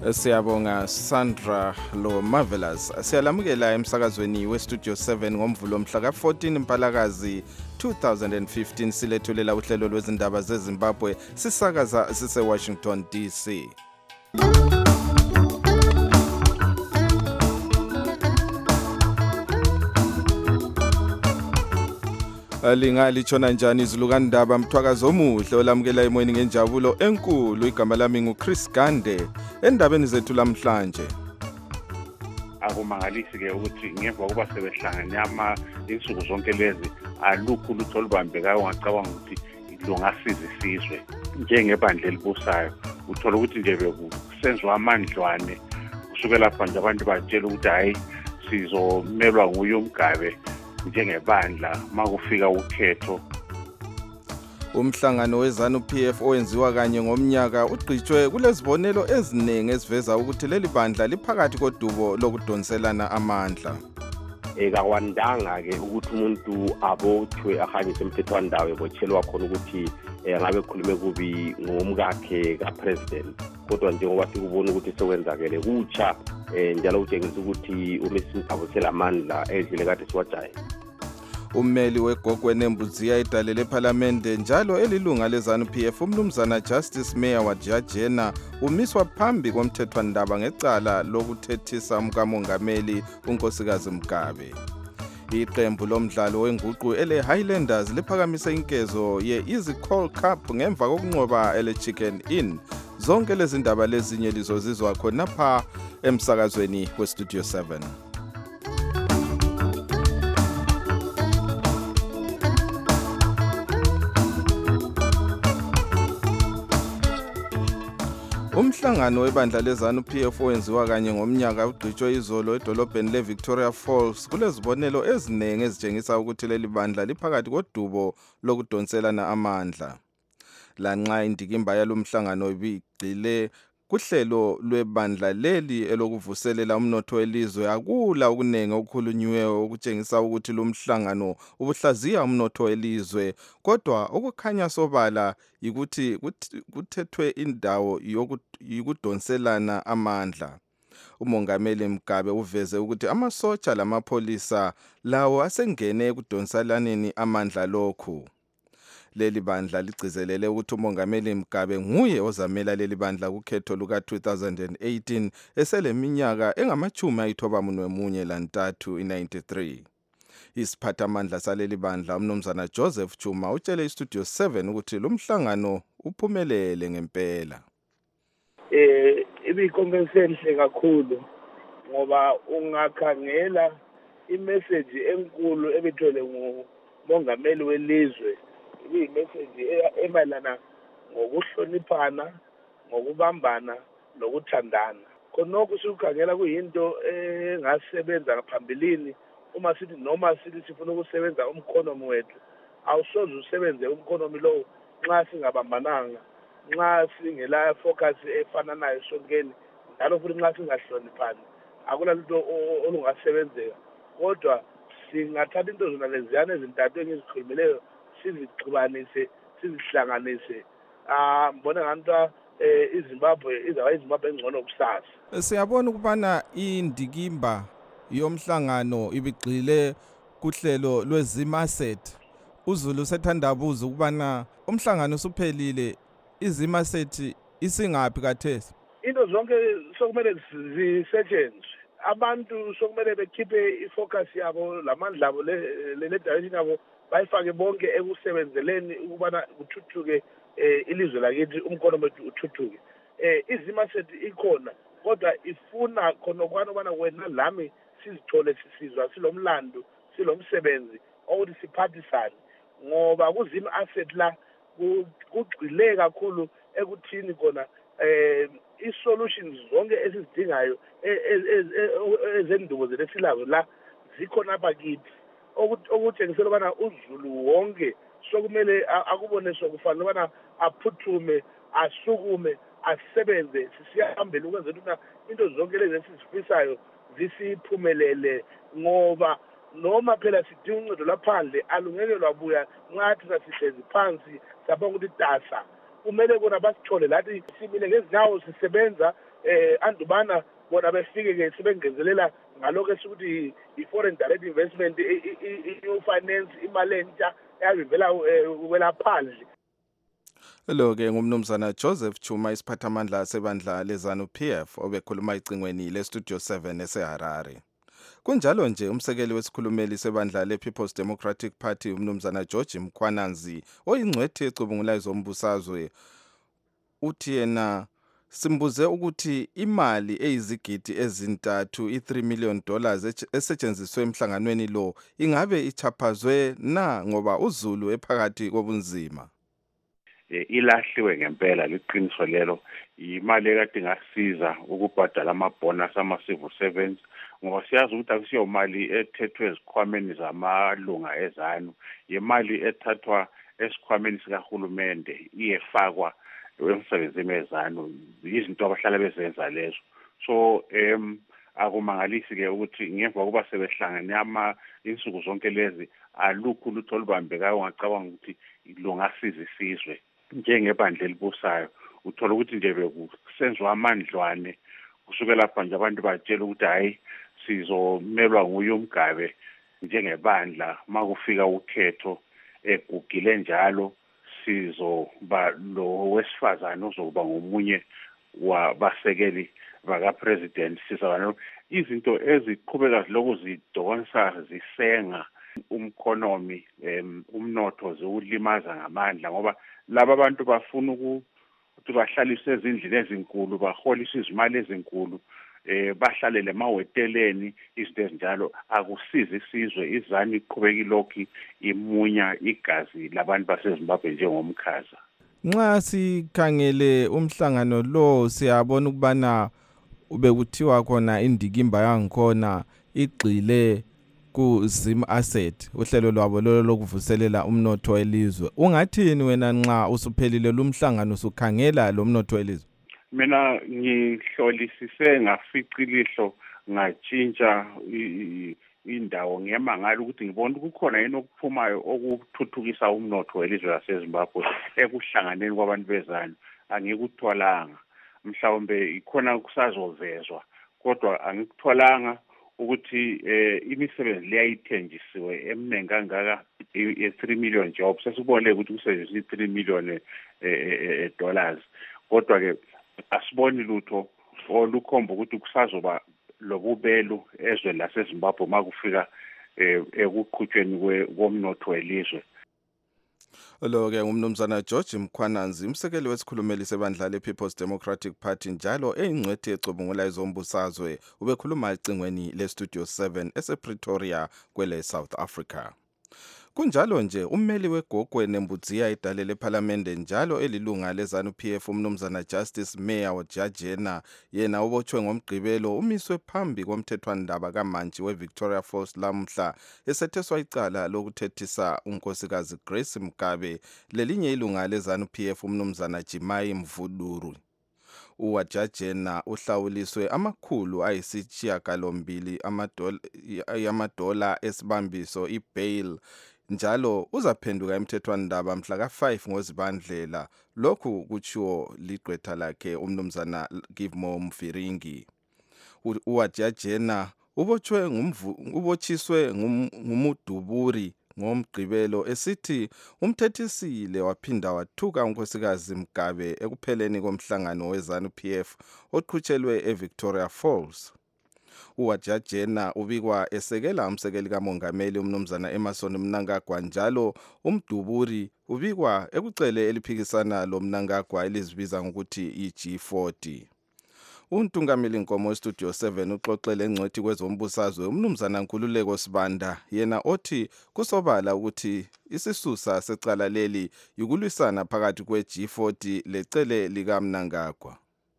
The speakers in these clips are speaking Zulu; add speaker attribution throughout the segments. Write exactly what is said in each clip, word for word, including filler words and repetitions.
Speaker 1: Siyabonga Sandra Lo Marvelous. Siyalamukela emsakazweni weStudio seven ngomvulo mhla ka fourteen Mpalakazi two thousand fifteen silethulela uhlelo lwezindaba zeZimbabwe sisakaza sise Washington D C. Lingali chona njani izulu kandaba mthwakazo omuhle olamukela emoyeni ngenjabulo enkulu. Igama lami nguChris Gande. Endabeni zethu lamhlanje
Speaker 2: akumangalisi ke ukuthi ngemva kuba sebehlangene ama insuku zonke lezi alukho lutho olubambekayo ngacabanga ukuthi lungasiza isizwe njengebandla elibusayo. Uthola ukuthi nje bekusenzwa amandlwane kusukela lapha nje abantu batshela ukuthi hayi sizomelwa nguye uMgabe njengebandla makufika ukhetho.
Speaker 1: Umhlangano weZanu-P F owenziwa kanye ngomnyaka ugqitshwe kulezibonelo eziningi eziveza ukuthi leli bandla liphakathi kodubo lokudonselana amandla.
Speaker 3: Ekakwandanga ke ukuthi umuntu abothwe ahanyise emthethwandawo ebotshelwa khona ukuthi ngabe khulume kubi ngomkakhe kapresident, kodwa njengoba sikubona ukuthi sekwenzakele kutsha njalo utshengisa ukuthi uMsimthabo selamandla edlule kade siwajaye.
Speaker 1: Ummeli weGogwe Nembudziya idalele eParliamente njalo elilunga leZanu-P F umnumzana Justice Mayor waJajena umiswa phambi komthethwandaba ngecala lokuthethisa umkamongameli uNkosikazi Mgabe. Iqembu lomdlalo wenguqu ele Highlanders liphakamise inkezo ye Easy Call Cup ngemva kokunqoba ele Chicken Inn. Zonke lezi ndaba lezinye lizozizwa khona pha emsakazweni weStudio seven. Umhlangano webandla leZanu-P F owenziwa kanye ngomnyaka ugqitshwe izolo edolobheni leVictoria Falls kulezibonelo eziningi ezitshengisa ukuthi leli bandla liphakathi kodubo lokudonselana amandla. Lanxa indikimba yalomhlangano ibigxile kuhlelo lwebandla leli elokuvuselela umnotho welizwe akula okuningi okukhulunyiweyo okutshengisa ukuthi lo mhlangano ubuhlaziya umnotho welizwe, kodwa okukhanya sobala ukuthi kuthethwe indawo yokudonselana amandla. Umongameli Mgabe uveze ukuthi amasotsha lamapolisa lawo asengene ekudonselaneni amandla lokhu. Leli bandla ligcizelele ukuthi umongameli Mgabe nguye ozamela leli bandla kukhetho luka two thousand eighteen eseleminyaka engamachumi ayithobamunwe nomunye lantathu ninety-three. Isiphathamandla saleli bandla umnumzana Joseph Chuma utshele iStudio seven ukuthi lo mhlangano uphumelele ngempela.
Speaker 4: Eh ibikonvensenhle kakhulu ngoba ungakhangela imessage enkulu ebithole ngumongameli welizwe. Iyi message emayelana ngokuhloniphana, ngokubambana, nokuthandana. Khonokho sikukhangela kuyinto engasebenza ngaphambilini uma sithi noma sithi sifuna ukusebenza umkhonomi wethu awusoze usebenze umkhonomi lo nxa singabambananga, nxa singela focus efananayo sonkeni, njalo futhi nxa singahloniphani akulalutho olungasebenzeka. Kodwa singathatha into zona leziyana ezintathu engizikhulumileyo sizixubanise sizihlanganise ah mbona nganta iZimbabwe izaba iZimbabwe engcono kusasa.
Speaker 1: Siyabona ukubana indikimba yomhlangano ibigxile kuhlelo lweZimaset. uZulu sethandabuza ukubana umhlangano usuphelile, iZimaset isingapi kathesi?
Speaker 4: Into zonke sokumele zisetshenzwe, abantu sokumele bekhiphe ifocus yabo lamandla abo le le direction yabo bayifake bonke ekusebenzeleni ukubana kuthuthuke ilizwe lakithi umkhono wethu uthuthuke. Eh iZimaset ikhona kodwa ifuna khona kwana ubana wena lami sizithole sisizwa silomlando silomsebenzi ukuthi siphathisane ngoba kuzima asset la kugcile kakhulu ekuthini khona eh isolutions zonke esizidingayo ezendubo zelesilazo la zikhona apha kithi. Okutshengisela ubana uZulu wonke sokumele akubone sokufanele ubana aphuthume asukume asebenze sisiyahambela ukwenza ukuthi into zonke lezi esizifisayo zisiphumelele ngoba noma phela sidinga uncedo laphandle alungeke lwabuya ngathi sasihlezi phansi sabona ukuthi tasa kumele kona basithole lathi simile ngezinyawo sisebenza eh andubana bona befike ke sebengezelela ngalokho esikuthi i-foreign direct investment, i-new finance, imali entsha eyavela ukwela phandle.
Speaker 1: Lo ke ngumnumzana Joseph Chuma, isiphathamandla sebandla lezanu P F, obekhuluma icingweni le-Studio seven eseHarare. Kunjalo nje umsekeli wesikhulumeli sebandla le-People's Democratic Party umnumzana George Mkhwananzi oyingcwethi ecubungula izombusazwe uthi yena simbuze ukuthi imali eyizigidi ezintathu i-three million dollars esetshenziswe emhlanganweni lo ingabe ichaphazwe na ngoba uZulu ephakathi kobunzima.
Speaker 2: Ilahliwe ngempela liqiniso lelo, imali ekade ingasiza ukubhadala amabonus ama-civil servants, ngoba siyazi ukuthi akusiyo mali ethethwe ezikhwameni zamalunga ezanu, imali ethathwa esikhwameni sikahulumende iyefakwa emsebenzini ezanu, izinto abahlala bezenza lezo. So em akumangalisi ke ukuthi ngemva kokuba sebehlangene ama insuku zonke lezi alukho lutho olubambekayo ngacabanga ukuthi lungasiza isizwe. Njengebandla elibusayo uthola ukuthi nje bekusenzwa amandlwane kusukela lapha nje abantu batshela ukuthi hayi sizomelwa nguye uMgabe njengebandla makufika ukhetho egugile njalo sizoba lo wesifazane uzokuba ngomunye wabasekeli baka president. Sizabana izinto eziqhubeka ziloku zidonsa zisenga umkhonomi umnotho ziwulimaza ngamandla ngoba laba abantu bafuna ukuthi bahlaliswe ezindlini ezinkulu, baholiswe izimali ezinkulu, eh bahlalele emahoteleni, izinto ezinjalo. Akusizi isizwe, izani iqhubeka ilokhu imunya igazi labantu baseZimbabwe njengomkhaza.
Speaker 1: Nxa sikhangele umhlangano lo siyabona ukubana ubekuthiwa khona indikimba yangikhona igxile ku-Zim Asset, uhlelo lwabo lolo lokuvuselela umnotho welizwe. Ungathini wena nxa usuphelile lumhlangano usukhangela lo mnotho welizwe?
Speaker 2: Mina ngihlolisise ngaficilihlo ngatshintsha indawo ngiyamangala ukuthi ngibona kukhona yini okuphumayo okuthuthukisa umnotho welizwe laseZimbabwe ekuhlanganeni kwabantu bezanu. Angikuthwalanga, mhlawumbe ikhona kusazovezwa kodwa angikutholanga ukuthi eh imisebenzi leyayithenjisiwe eminingi kangaka e-three million jobs sesibone ukuthi kusebenzisa i-three million eh dollars kodwa ke asiboni lutho olukhomba ukuthi kusazoba lobubelo ezwe laseZimbabwe makufika ekuqhutshweni komnotho welizwe.
Speaker 1: Lo ke ngumnumzana George Mkhwananzi, umsekeli wesikhulumeli sebandla le-People's Democratic Party njalo eyingcwethi ecubungula izombusazwe, ubekhuluma ecingweni le-Studio seven esePretoria kwele South Africa. Kunjalo nje ummeli wegogwe nembudziya idale lephalamende njalo elilunga lezanu P F umnumzana Justice Mayor Jajena yena ubotshwe ngomgqibelo umiswe phambi komthethwandaba kaMantshi weVictoria Falls lamhla esetheswa icala lokuthethisa unkosikazi Grace Mugabe lelinye ilunga lezanu P F umnumzana Jimai Mvuduru. uWajajena uhlawuliswe amakhulu ayisishiyagalombili amadola amadola esibambiso ibail njalo uzaphenduka emthethwandaba mhla ka five ngoZibandlela. Lokhu kutshiwo ligqwetha lakhe umnumzana Givmo Mfiringi. uWajajena ubotshwe ngumvu ubotshiswe ngumuduburi ngomgqibelo esithi umthethisile waphinda wathuka unkosikazi Mugabe ekupheleni komhlangano wezanu P F oqhutshelwe eVictoria Falls. uWajajena ubikwa esekela umsekeli kamongameli umnumzana Emmerson Mnangagwa njalo umduburi ubikwa ekucele eliphikisana lomnangagwa elizibiza ngokuthi i-G forty. Untungameli Nkomo weStudio seven uxoxele engcwethi kwezombusazwe umnumzana Nkululeko Sibanda yena othi kusobala ukuthi isisusa secala leli yukulwisana phakathi kwe-G forty lecele likaMnangagwa.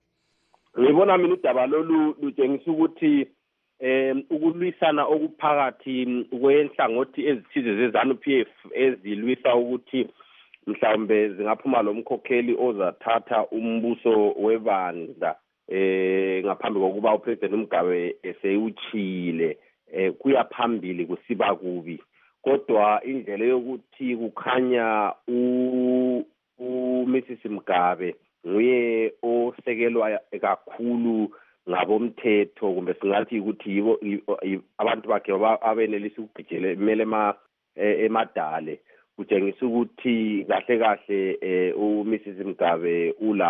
Speaker 3: Ngibona mina udaba lolu lutshengisa ukuthi eh ukulwisana okuphakathi kwenhlangothi ezithize zezanu P F ezilwisa ukuthi mhlawumbe zingaphuma lo mkhokheli ozathatha umbuso webandla eh ngaphambi kokuba uPresident Mugabe eseyuchile eh kuya phambili kusiba kubi kodwa indlela yokuthi kukhanya u uMrs Mugabe nguye osekelwa kakhulu ngabomthetho kumbe singathi ukuthi yibo abantu bakhe abenelisa ukugijela emele emadale kutshengisa ukuthi kahle kahle uMrs Mgabe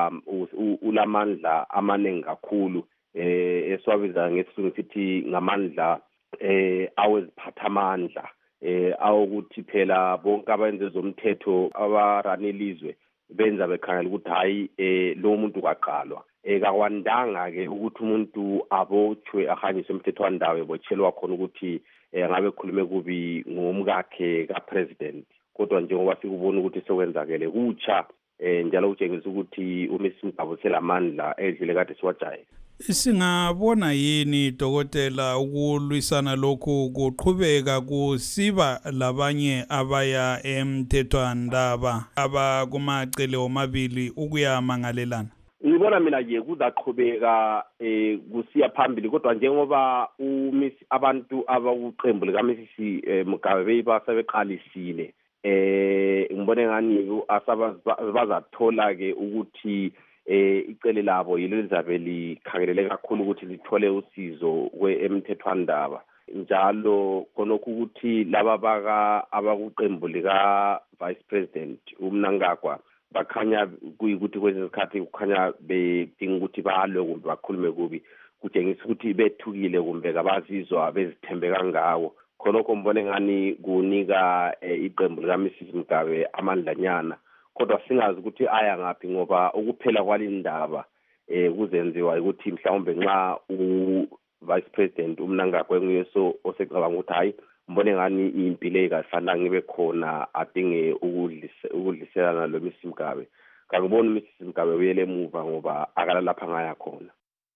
Speaker 3: ulamandla amaningi kakhulu eswabiza ngesizungu sithi ngamandla aweziphathamandla awukuthi phela bonke abenze zomthetho abaranelizwe benza bekhangela ukuthi hayi lo muntu kwaqalwa ekakwandanga ke ukuthi umuntu abotshwe ahanyiswe emthethwandawo ebotshelwa khona ukuthi ngabe khulume kubi ngomkakhe kapresident kodwa njengoba sikubona ukuthi sekwenzakele kutsha njalo utshengisa ukuthi uMrs Mgabe selamandla edlule kade siwajaye.
Speaker 5: Singabona yini dokotela ukulwisana lokhu kuqhubeka kusiba labanye abaya emthethwandaba abakumacele omabili ukuyamangalelana?
Speaker 3: Ngibona mina nje kuzaqhubeka eh kusiya phambili kodwa njengoba uMiss abantu abakuqembu lika Miss Mgabe basebeqalisile eh ngibone ngani asabazathola ke ukuthi eh icele labo yilo lizabe likhangelele kakhulu ukuthi lithole usizo kweemthethwandaba njalo konokho ukuthi laba baka abakuqembu lika Vice President uMnangagwa bakhanya kuyikuthi kwezinye izikhathi kukhanya bedinga ukuthi balwe kumbe bakhulume kubi kutshengisa ukuthi bethukile kumbe kabazizwa bezithembe kangawo khonokho mbone ngani kunika iqembu lika Missus Mgabe amandlanyana kodwa singazi ukuthi aya ngaphi ngoba ukuphela kwalindaba eh kuzenziwa ukuthi mhlawumbe nxa u Vice President uMnangagwa nguyeso osecabanga ukuthi hayi mbone ngani impilo ekafanele ngibe khona adinge ukudliselana lo Missus Mgabe ngakubona uMissus Mgabe uyele emuva ngoba akala lapha ngaya khona.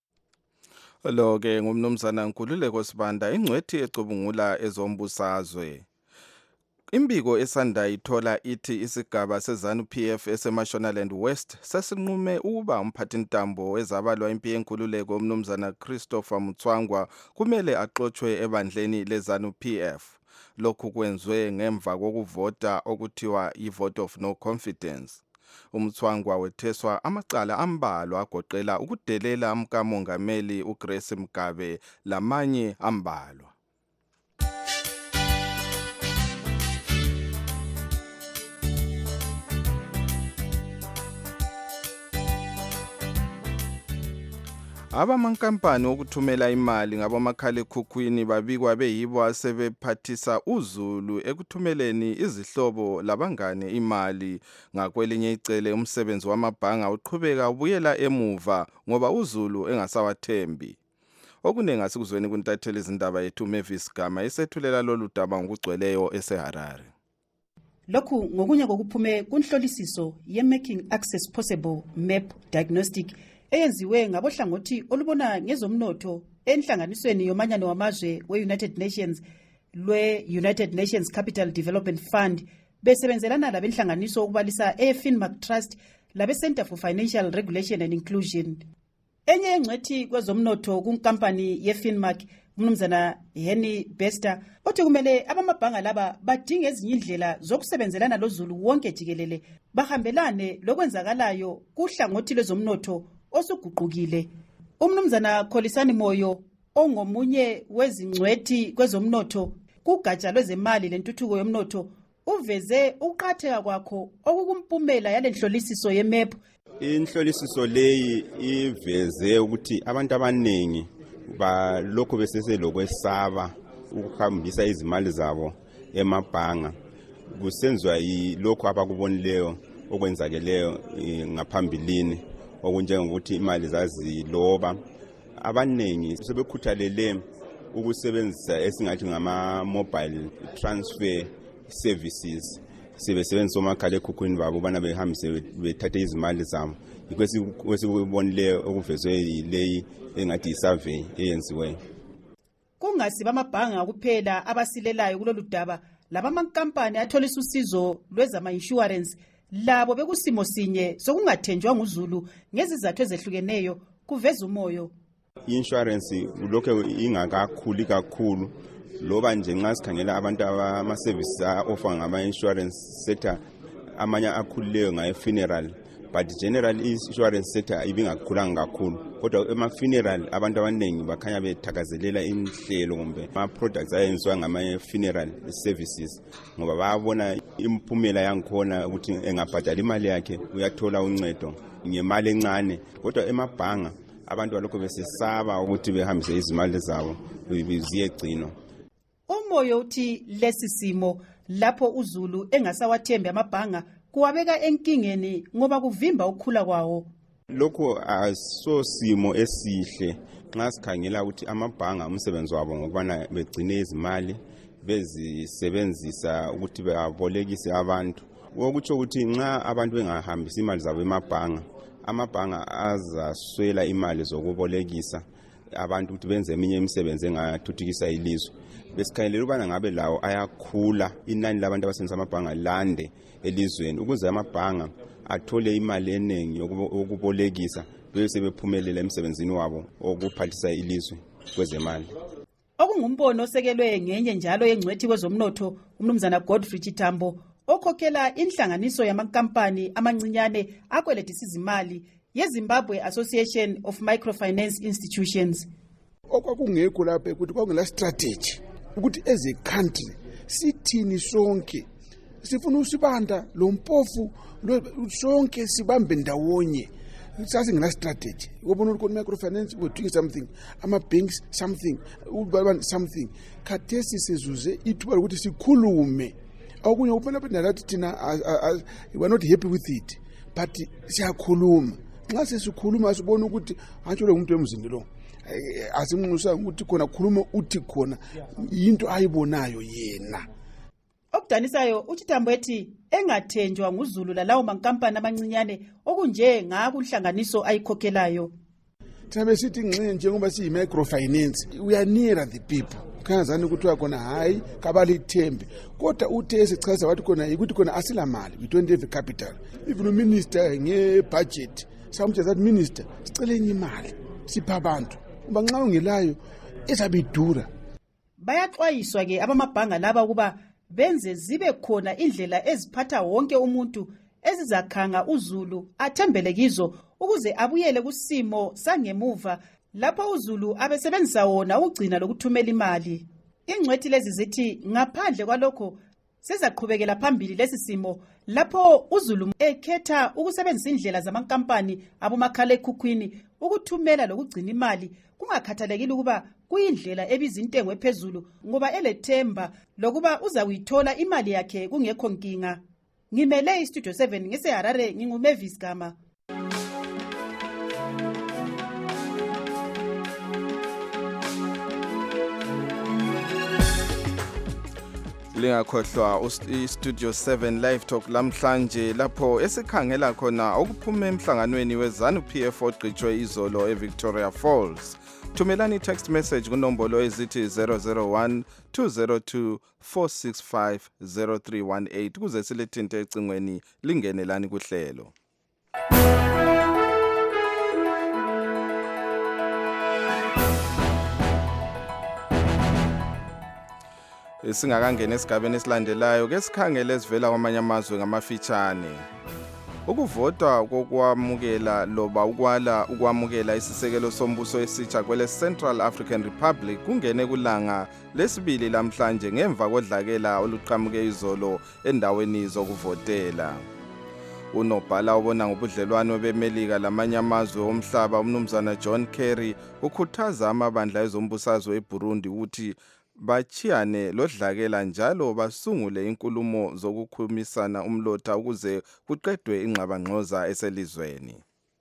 Speaker 1: Lo ke ngumnumzana Nkululeko Sibanda ingcwethi ecubungula ezombusazwe. Imbiko esanda ithola ithi isigaba seZANU-P F eseMashonaland West sesinqume ukuba umphathintambo wezabalwa impi yenkululeko umnumzana Christopher Mutswangwa kumele axoxwe ebandleni leZANU-P F. Lokhu kwenzwe ngemva kokuvota okuthiwa i-vote of no confidence. Umtswangwa wetheswa amacala ambalwa agoqela ukudelela umkamongameli uGrace Mgabe lamanye ambalwa. Abamankampani okuthumela imali ngabomakhalekhukhwini babikwa beyibo asebephathisa uZulu ekuthumeleni izihlobo labangane imali ngakwelinye icele umsebenzi wamabhanga uqhubeka ubuyela emuva ngoba uZulu engasawathembi. Okunengi asikuzweni kuntatheli izindaba yethu Mavis Gama esethulela lolu daba ngokugcweleyo eseHarare.
Speaker 6: Lokhu ngokunye kokuphume kunhlolisiso ye-Making Access Possible M A P Diagnostic eyenziwe ngabohlangothi olubona ngezomnotho enhlanganisweni yomanyano wamazwe we-United Nations lwe-United Nations Capital Development Fund besebenzelana labenhlanganiso ukubalisa e-Finmark Trust labe-Center for Financial Regulation and Inclusion. Enye engcwethi kwezomnotho kunkampani ye-Finmark umnumzana Henny Bester othi kumele abamabhanga laba badinge ezinye indlela zokusebenzelana loZulu wonke jikelele bahambelane lokwenzakalayo kuhlangothi lwezomnotho osuguqukile. Umnumzana Kholisani Moyo ongomunye wezingcwethi kwezomnotho kugatsha lwezemali lentuthuko yomnotho uveze uqatheka kwakho okukumpumela yalenhlolisiso ye-M A P.
Speaker 7: Inhlolisiso leyi iveze ukuthi abantu abaningi balokho beseselokwesaba ukuhambisa izimali zabo emabhanga kusenzwa yilokho abakubonileyo okwenzakeleyo ngaphambilini okunjengokuthi imali zaziloba. Abaningi sebekhuthalele ukusebenzisa esingathi ngama mobile transfer services sebesebenzisa omakhalekhukhwini babo bana behambise bethathe izimali zabo. Ikwesibonileyo okuvezwe yileyi engathi isurvey eyenziwe.
Speaker 6: Kungasiba amabhanga kuphela abasilelayo kulolu daba labamankampani atholisa usizo lwezama insurance labo bekusimo sinye sokungathenjwa nguZulu ngezizathu ezehlukeneyo kuveza umoyo.
Speaker 7: Insurance lokho ingakakhuli kakhulu loba nje nxa sikhangela abantu abama services offer ngama insurance sector amanye akhulileyo ngaye funeral but general insurance sector ibingakhulanga kakhulu kodwa ema-funeral abantu abaningi bakhanya bethakazelela inhlelo kumbe ama-products ayenziwa ngama-funeral services ngoba bayabona impumela yangikhona ukuthi engabhadala imali yakhe uyathola uncedo ngemali encane kodwa emabhanga abantu balokho besesaba ukuthi behambise izimali zabo ziyegcinwa.
Speaker 6: Umoyo uthi lesi simo lapho uZulu engasawathembi amabhanga kuwabeka enkingeni ngoba kuvimba ukukhula kwawo.
Speaker 7: Lokho aso simo esihle nxa sikhangela ukuthi amabhanga umsebenzi wabo ngokubana begcine izimali bezisebenzisa ukuthi babolekise abantu. Okutsho ukuthi nxa abantu bengahambisa imali zabo emabhanga, amabhanga azaswela imali zokubolekisa abantu ukuthi benze eminye imisebenzi engathuthukisa ilizwe. Besikhangelela ukubana ngabe lawo ayakhula inani labantu abasebenzisa amabhanga lande elizweni ukuze amabhanga athole imali eningi yokubolekisa bese bephumelela emsebenzini wabo okuphathisa ilizwe kwezemali.
Speaker 6: Okungumbono osekelwe ngenye njalo yengcwethi kwezomnotho umnumzana Godfrey Chitambo okhokhela inhlanganiso yamankampani amancinyane akweletisa izimali yeZimbabwe Association of Microfinance Institutions.
Speaker 8: Okwakungekho lapha ukuthi kwakungela strategy ukuthi as a country sithini sonke sifuna usibanda lo mpofu sonke sibambe ndawonye sasingena strategy. Ubona ukuthi microfinance we doing something, ama banks something, ubalwa something. Khathesi sizuze ithuba ukuthi sikhulume. Okunye upena phela lathi thina we are not happy with it, but siyakhuluma. Nxa sesikhuluma sibona ukuthi antsho lo muntu emzini lo asimnxusa ukuthi khona khuluma uthi khona into ayibonayo yena.
Speaker 6: Okudanisayo uChitambo ethi engathenjwa nguZulu lalawo mankampani amancinyane okunje ngakunhlanganiso ayikhokhelayo.
Speaker 8: Thina besithi nxe njengoba siyi microfinance we are near the people. Kanzani ukuthi khona hayi kabalithembe kodwa uthe esichaza wathi khona ukuthi khona asila mali, we don't have capital. Even the minister nge budget samthe that minister sicela enye imali sipha abantu uba nxa ungelayo ezabidura.
Speaker 6: Bayaxwayiswa ke abamabhanga laba kuba benze zibe khona indlela eziphatha wonke umuntu ezizakhanga uZulu athembele kizo ukuze abuyele kusimo sangemuva lapho uZulu abesebenzisa wona ugcina lokuthumela imali. Ingcwethi lezi zithi ngaphandle kwalokho sizaqhubekela phambili lesi simo lapho uZulu ekhetha ukusebenzisa indlela zamankampani abomakhala ekhukhwini ukuthumela lokugcina imali kungakhathalekile ukuba kuyindlela ebiza intengo ephezulu ngoba elethemba lokuba uza kuyithola imali yakhe kungekho nkinga. Ngimele iStudio seven ngiseHarare nginguMavis Gama.
Speaker 1: Lingakhohlwa iStudio seven Live Talk lamhlanje lapho esikhangela khona okuphuma emhlanganweni weZANU P F ogqitshwe izolo eVictoria Falls. Thumelani text message kunombolo ezithi zero zero one two zero two four six five zero three one eight kuze silethinte ecingweni lingenelani kuhlelo. Singakangena esigabeni esilandelayo ke sikhangele esivela kwamanye amazwe ngamafitshane. Ukuvota kokwamukela loba ukwala ukwamukela isisekelo sombuso esitsha kwele Central African Republic kungene kulanga lesibili lamhlanje ngemva kodlakela oluqhamuke izolo endaweni zokuvotela. Unobhala obona ngobudlelwano beMelika lamanye amazwe omhlaba umnumzana John Kerry ukhuthaza amabandla ezombusazwe eBurundi ukuthi bachiyane lodlakela njalo basungule inkulumo zokukhumisana umlotha ukuze kuqedwe ingxabangxoza eselizweni.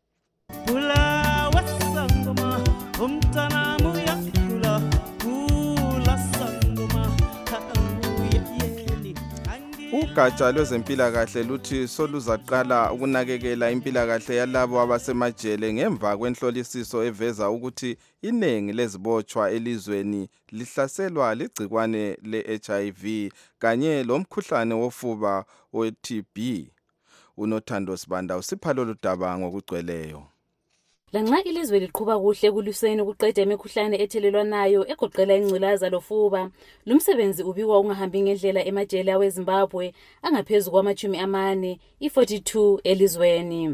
Speaker 1: Ugatsha lwezempilakahle luthi soluzaqala ukunakekela impilakahle yalabo abasemajele ngemva kwenhlolisiso eveza ukuthi inengi lezibotshwa elizweni lihlaselwa ligcikwane le-H I V kanye lomkhuhlane wofuba we-T B. UNothando Sibanda usipha lolu daba ngokugcweleyo.
Speaker 9: Lanxa ilizwe liqhubha kuhle kuliseni ukuqeda imikhuhlane ethelelwanayo egoqela ingculaza lofuba, lumsebenzi ubikwa ungahambi ngendlela emajele aweZimbabwe angaphezulu kwamachumi amane i forty-two elizweni.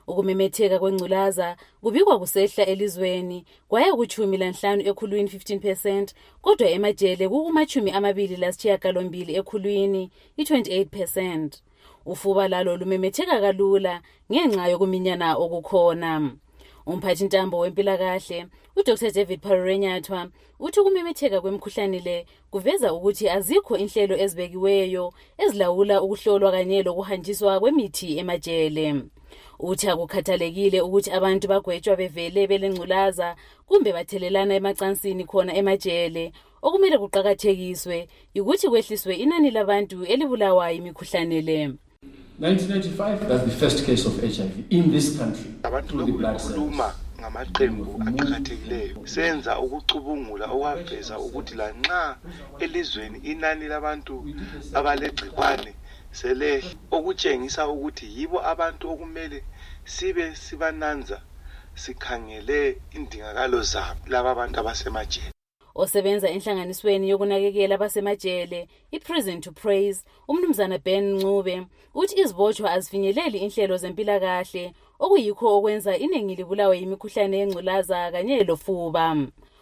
Speaker 9: Ukumemetheka kwengculaza kubikwa kusehla elizweni kwaya kuchumi lanhlanu ekhulwini fifteen percent, kodwa emajele kukumachumi amabili lasishiyagalombili ekhulwini i-twenty-eight percent. Ufuba lalo lumemetheka kalula ngenxa yokuminyana okukhona. Umphathi ntambo wempilakahle uDr David Parorenyathwa uthi ukumemetheka kwemikhuhlane le kuveza ukuthi azikho inhlelo ezibekiweyo ezilawula ukuhlolwa kanye lokuhanjiswa kwemithi emajele. Uthi akukhathalekile ukuthi abantu bagwetshwa bevele belengculaza kumbe bathelelana emacansini khona emajele. Okumele kuqakathekiswe ukuthi kwehliswe inani labantu elibulawayo imikhuhlane le.
Speaker 10: nineteen ninety-five, that's the first case of H I V in this country.
Speaker 11: Abantu lokukhuluma ngamaqembu aqhakathekileyo senza ukucubungula okwaveza ukuthi la nxa elizweni inani labantu abalegcikwane sele okutshengisa ukuthi yibo abantu okumele sibe sibananza sikhangele indingakalo zabo laba abantu abasemajele.
Speaker 9: Osebenza enhlanganisweni yokunakekela abasemajele iPrison to Praise umnumzana Ben Ncube uthi izibotshwa azifinyeleli inhlelo zempilakahle okuyikho okwenza iningi libulawa yimikhuhlane yengculaza kanye lofuba.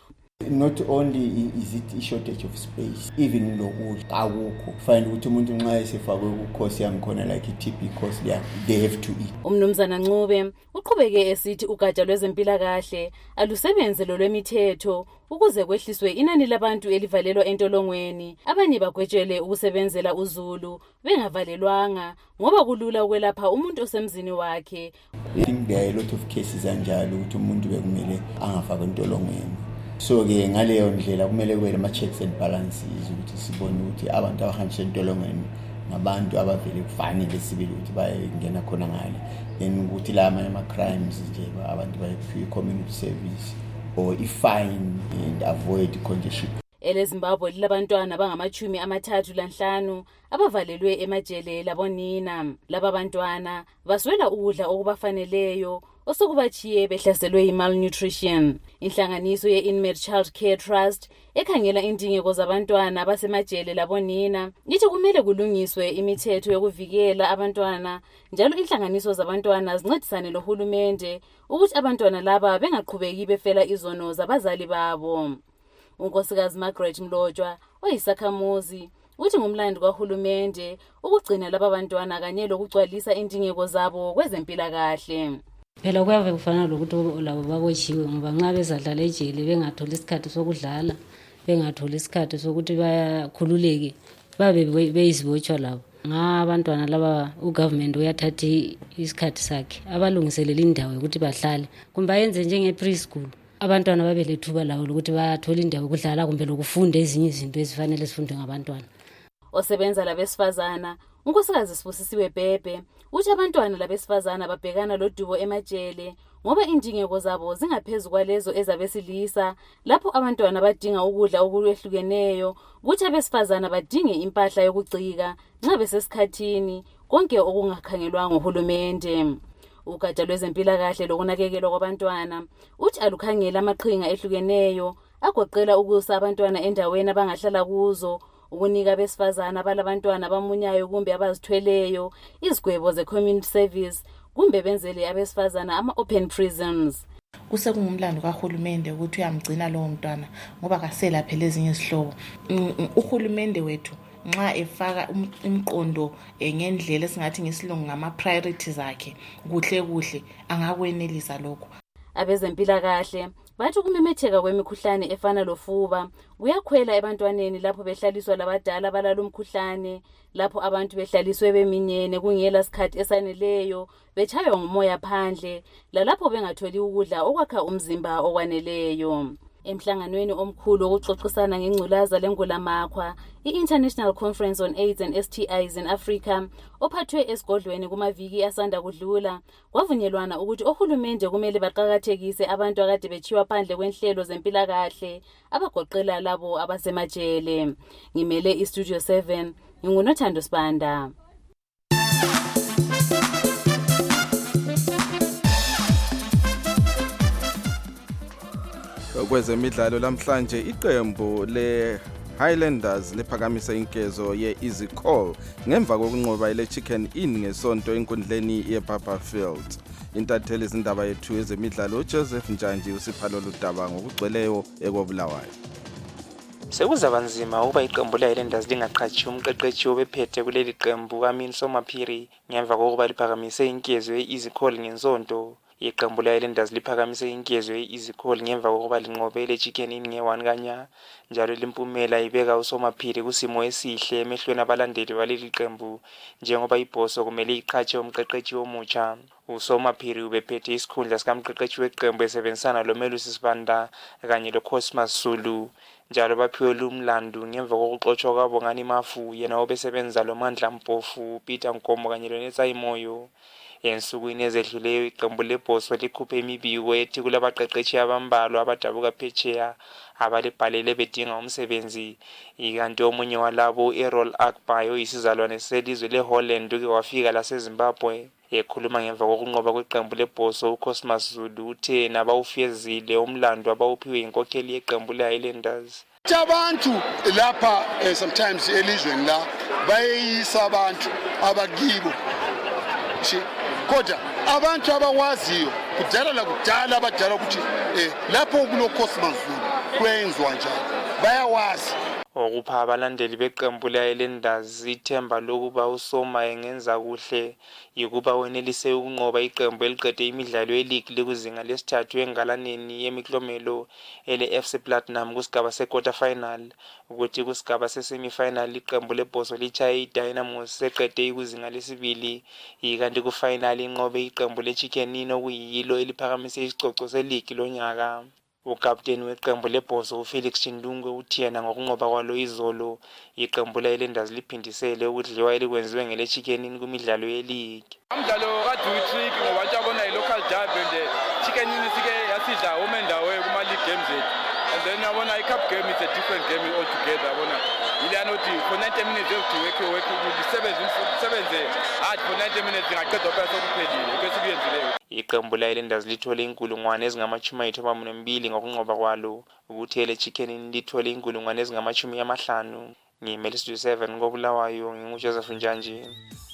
Speaker 12: Not only is it a shortage of space, even lokudla akukho. Find ukuthi umuntu nxa esefakwe kukhosi yangikhona like i-T B course there, they have to eat.
Speaker 9: Umnumzana Ncube uqhubeke esithi ugatsha lwezempilakahle alusebenze lo lwemithetho ukuze kwehliswe inani labantu elivalelwa entolongweni, abanye bagwetshele ukusebenzela uZulu bengavalelwanga ngoba kulula ukwelapha umuntu osemzini wakhe.
Speaker 12: I think there are a lot of cases anjalo ukuthi umuntu bekumele angafakwe entolongweni. So ke ngaleyo ndlela kumele kube ama checks and balances ukuthi sibone ukuthi abantu abahanjiswa entolongweni ngabantu abavele kufanele sibili ukuthi bayengena khona ngale, then ukuthi la ama crimes nje abantu bayiphiwe community service or i-fine and avoid congestion.
Speaker 9: EleZimbabwe lilabantwana bangamachumi amathathu lanhlanu abavalelwe emajele labonina. Laba bantwana baswela ukudla okubafaneleyo osokubachiye behlaselwe i-malnutrition. Inhlanganiso ye-Inmate Child Care Trust ekhangela indingeko zabantwana basemajele labonina ithi kumele kulungiswe imithetho yokuvikela abantwana, njalo inhlanganiso zabantwana zincedisane lohulumende ukuthi abantwana laba bengaqhubeki befela izono zabazali babo. Unkosikazi Margaret Mlotshwa oyisakhamuzi uthi ngumlando kahulumende ukugcina laba bantwana kanye lokugcwalisa indingeko zabo kwezempilakahle.
Speaker 13: Phela kuyave kufana lokuthi labo babotshiwe ngoba nxa bezadlala ejele bengatholi isikhathi sokudlala, bengatholi isikhathi sokuthi bayakhululeke, babe beyizibotshwa labo. Ngabantwana laba ugovernment uyathatha isikhathi sakhe abalungiselela indawo ukuthi bahlale kumbe ayenze njenge preschool, abantwana babe lethuba lawo ukuthi bathola indawo yokudlala kumbe lokufunda ezinye izinto ezifanele sifundwe ngabantwana.
Speaker 9: Osebenza labesifazana unkosikazi Sibusisiwe Bhebhe uthi abantwana labesifazana babhekana lodubo emajele ngoba indingeko zabo zingaphezulu kwalezo ezabesilisa, lapho abantwana badinga ukudla okulwehlukeneyo ukuthi abesifazana badinge impahla yokugcika nxa besesikhathini, konke okungakhangelwa nguhulumende. Ugatsha lwezempilakahle lokunakekelwa kwabantwana uthi alukhangela amaqhinga ehlukeneyo agoqela ukusa abantwana endaweni abangahlala kuzo, ukunika abesifazana abalabantwana abamunyayo kumbe abazithweleyo izigwebo ze-community service kumbe benzele abesifazana ama-open prisons.
Speaker 14: Kusekungumlando kahulumende ukuthi uyamgcina lowo mntwana ngoba kasela phela ezinye izihlobo. Uhulumende wethu nxa efaka imqondo ngendlela esingathi ngesilungu ngama-priorities akhe kuhle kuhle angakwenelisa lokho.
Speaker 9: Abezempilakahle bathi ukumemetheka kwemikhuhlane efana lofuba kuyakhwela ebantwaneni lapho behlaliswa labadala abalala umkhuhlane, lapho abantu behlaliswe beminyene kungela sikhathi esaneleyo, betshaywa ngumoya phandle, lalapho bengatholi ukudla okwakha umzimba okwaneleyo. Emhlanganweni omkhulu wokuxoxisana ngengculaza lengulamakhwa, i-International Conference on AIDS and S T Is in Africa, ophathwe esigodlweni kumaviki asanda kudlula, kwavunyelwana ukuthi ohulumende kumele baqakathekise abantu akade bechiwa phandle kwenhlelo zempilakahle abagoqela labo abasemajele. Ngimele iStudio seven, ngingunothando Sibanda.
Speaker 1: Kwezemidlalo lamhlanje iqembu le Highlanders liphakamise inkezo ye-Easy Call ngemva kokunqoba ile Chicken Inn ngesonto enkundleni yeBarberfield. intatheli izindaba yethu ezemidlalo uJoseph Njanji usipha lolu daba ngokugcweleyo ekobulawayo.
Speaker 15: Sekuzaba nzima ukuba iqembu le-Highlanders lingaqhatshi umqeqeshi obephethe kuleli qembu Amin Somaphiri ngemva kokuba liphakamise inkezo ye-Easycall ngensonto. Iqembu le-Highlanders liphakamise inkezo ye-Easycall ngemva kokuba linqobe le-Chicken Inn nge-one kanya, njalo limpumela ibeka uSomaphiri kusimo esihle emehlweni abalandeli baleli qembu njengoba ibhoso kumele iqhatshe umqeqeshi omutsha. uSomaphiri ubephethe isikhundla sikamqeqeshi weqembu esebenzisana loMelusi Sibanda kanye loCosmas Zulu, njalo baphiwe lumlandu ngemva kokuxotshwa kwabo ngani Mafu yena obesebenza loMandla Mpofu, Peter Nkomo kanye loNetsa Imoyo. Ensukwini ezedluleyo iqembu lebhoso likhuphe imibiko ethi kulabaqeqeshi abambalwa abadabuka phetsheya abalibhalele bedinga umsebenzi, ikanti omunye walabo Errol Akbar oyisizalwane selizwe leHolland uke wafika laseZimbabwe. Ekhuluma ngemva kokunqoba kweqembu lebhoso uCosmas Zulu uthe nabawufezile umlando abawuphiwe inkokheli yeqembu leHighlanders.
Speaker 16: Abantu lapha eh, sometimes elizweni la bayisa abantu abakibo kodwa abantu abawaziyo kudala la kudala abadala ukuthi eh lapho kulo Cosmas Zulu kwenziwa njani bayawazi.
Speaker 15: Okupha abalandeli beqembu le-Highlanders ithemba lokuba uSoma engenza kuhle yikuba wenelise ukunqoba iqembu eliqede imidlalo ye-league lekuzinga lesithathu engalaneni yemiklomelo ele-F C Platinum kusigaba se-quarter final, ukuthi kusigaba se-semi-final iqembu lebhoso lichaye iDynamos seqede ikuzinga lesibili, ikanti ku-final inqobe iqembu le-Chicken Inn okuyilo eliphakamise isicoco se-league lonyaka. Ukapteni weqembu lebhoso uFelix Chindungwe uthi yena ngokunqoba kwalo izolo iqembu le-Highlanders liphindisele ukudliwa elikwenziwe ngele-Chicken Inn kumidlalo ye-league.
Speaker 17: Umdlalo kade uyitrick ngoba njengoba i-local derby nje Chicken Inn sike yasidla home and away kuma-league games ethu, and then yabona i-cup game is a different game altogether. Yabona iliyana ukuthi for ninety minutes ethi wekhe wekhe usebenze usebenze hard for ninety minutes ngaqedwa phela sokuphelile bese kuyenzileyo.
Speaker 15: Iqembu le-Highlanders lithole inkulungwane ezingamachumi ayithoba nambili ngokunqoba kwalo, ukuthi ele-Chicken Inn lithole inkulungwane ezingamachumi amahlanu. Ngimeliswe seven kobulawayo nginguJoseph Njanji.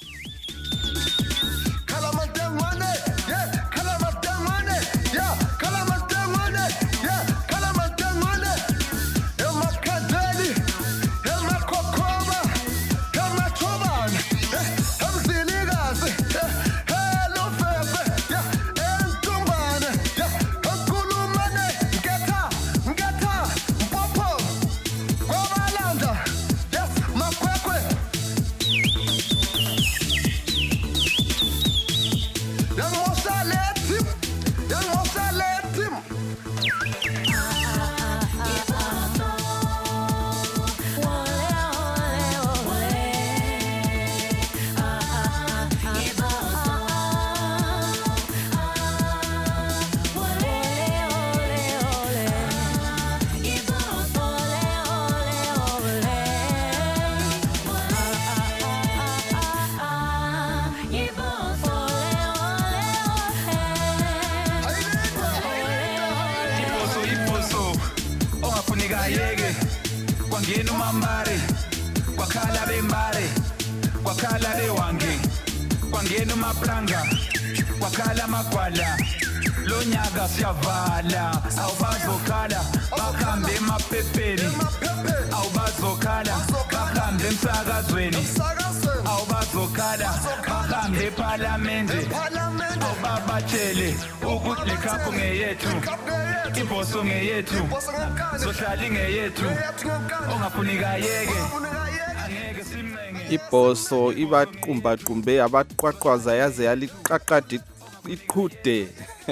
Speaker 18: Kwangena umambare kwakhala bembare kwakhala bewange kwangena umaplanga kwakhala amagwala lonyaka siyavala awubazokhala bakhambe emaphepheni awubazokhala bakhambe emsakazweni awubazokhala bakhambe eParliamente awubabatshele ukuthi ikhaphu ngeyethu ibhoso ngeyethu sohlala ngeyethu ongafunika yeke angeke simnenge.
Speaker 1: Ibhoso ibaqumba qumbe abaqwaqwaza yaze yaliqaqadi iqhude.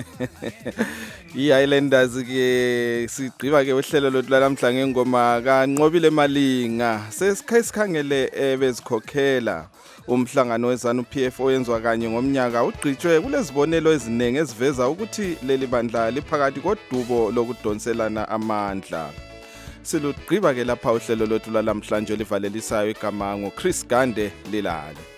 Speaker 1: I-Highlanders ke sigqiba ke uhlelo lothu lamhla ngengoma kaNqobile Malinga sesikhangele ebezikhokhela umhlangano wezanu P F oyenzwa kanye ngomnyaka ugqitshwe kulezibonelo ezinenge eziveza ukuthi leli bandla liphakathi kodubo lokudonselana amandla. Silugqiba ke lapha uhlelo lothu lamhlanje livalelisayo igama ngo Chris Gande Lilale.